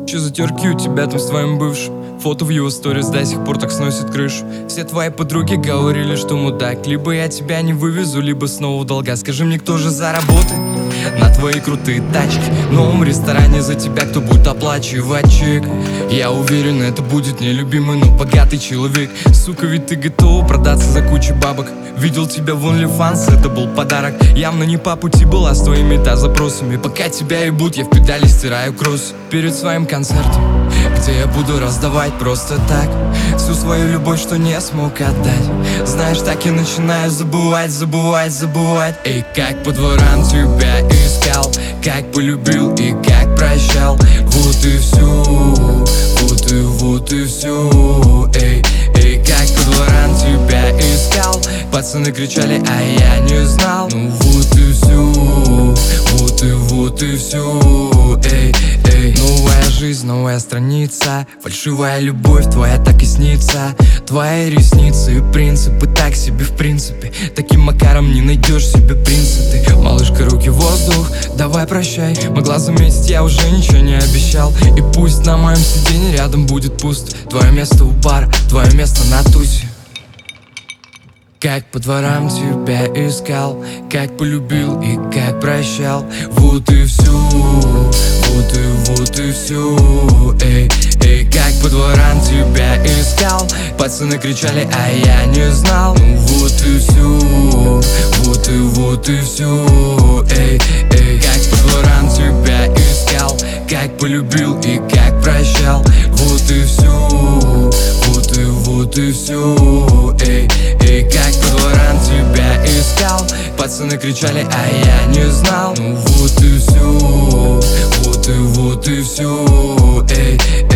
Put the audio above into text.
Че за терки у тебя там с твоим бывшим? Фото в его сторис до сих пор так сносит крышу. Все твои подруги говорили, что мудак. Либо я тебя не вывезу, либо снова в долга. Скажи мне, кто же заработает на твои крутые тачки? В новом ресторане за тебя кто будет оплачивать чек? Я уверен, это будет нелюбимый, но богатый человек. Сука, ведь ты готова продаться за кучу бабок. Видел тебя в OnlyFans, это был подарок. Явно не по пути была с твоими запросами. Пока тебя ебут, я в педали стираю кросс. Перед своим концертом, где я буду раздавать просто так всю свою любовь, что не смог отдать. Знаешь, так и начинаю забывать. Эй, как по дворам тебя искал, как полюбил и как прощал. Вот и все, вот и все. Эй, как по дворам тебя искал. Пацаны кричали, а я не знал. Ну вот и все, вот и все. Эй, новая жизнь, новая страница. Фальшивая любовь твоя так и снится. Твои ресницы и принципы так себе в принципе. Таким макаром не найдешь себе принца ты. Малышка, руки в воздух, давай прощай. Могла заметить, я уже ничего не обещал. И пусть на моем сиденье рядом будет пусто. Твое место у бара, твое место на тусе. Как по дворам тебя искал, как полюбил и как прощал. Вот и все, вот и все. Эй, как по дворам тебя искал. Пацаны кричали, а я не знал. Ну вот и все, вот и все. Эй, как по дворам тебя искал, как полюбил и как прощал. Вот и все, вот и все. Эй, как по дворам тебя искал. Пацаны кричали, а я не знал. Ну вот и все, вот и все. Эй,